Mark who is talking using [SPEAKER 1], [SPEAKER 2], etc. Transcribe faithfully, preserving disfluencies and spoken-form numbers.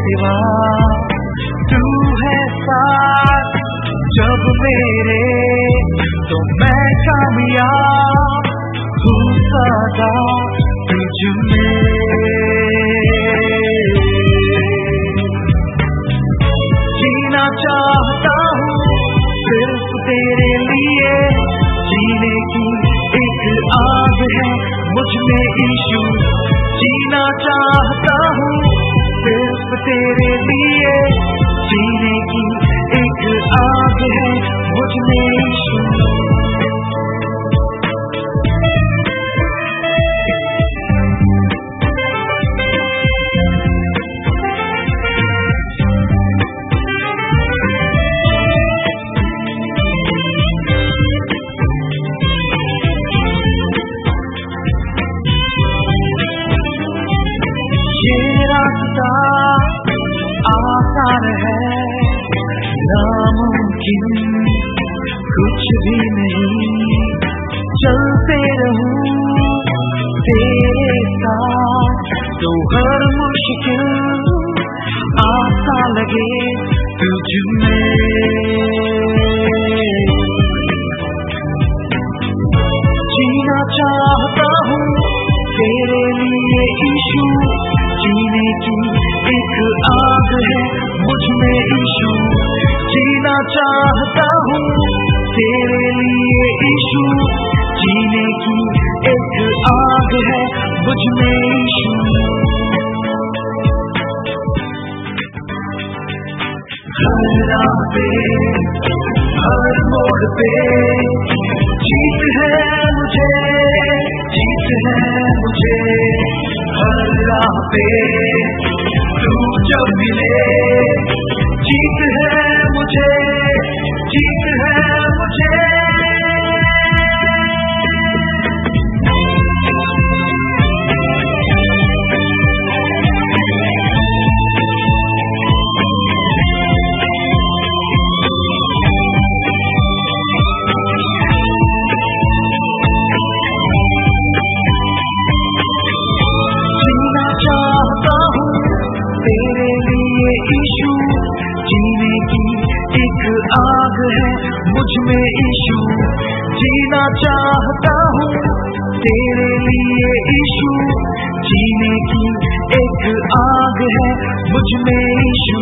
[SPEAKER 1] सिवा तू है साथ जब मेरे, तो मैं कामयाब हूँ सदा तुझ में। जीना चाहता हूँ सिर्फ तेरे लिए, जीने की एक आग है मुझ में यीशु। जीना चाहता हूँ सिर्फ तेरे लिए, जीने की एक आग है मुझ में यीशु। आसान है नामुमकिन कुछ भी नहीं, चलते रहूं तेरे साथ तो हर मुश्किल आसान लगे तुझ में। जीना चाहता हूँ तेरे लिए यीशु, जीने की एक आग है मुझ में यीशु। जीना चाहता हूँ तेरे लिए यीशु, जीने की एक आग है मुझ में यीशु। हर राह पे हर मोड़ पे जीत है मुझे, जीत है मुझे। हर राह पे तू जब मिले, जीत है मुझे, जीत है मुझे। तेरे लिए यीशु, जीने की एक आग है मुझ में यीशु। जीना चाहता हूँ तेरे लिए यीशु, जीने की एक आग है मुझ में यीशु।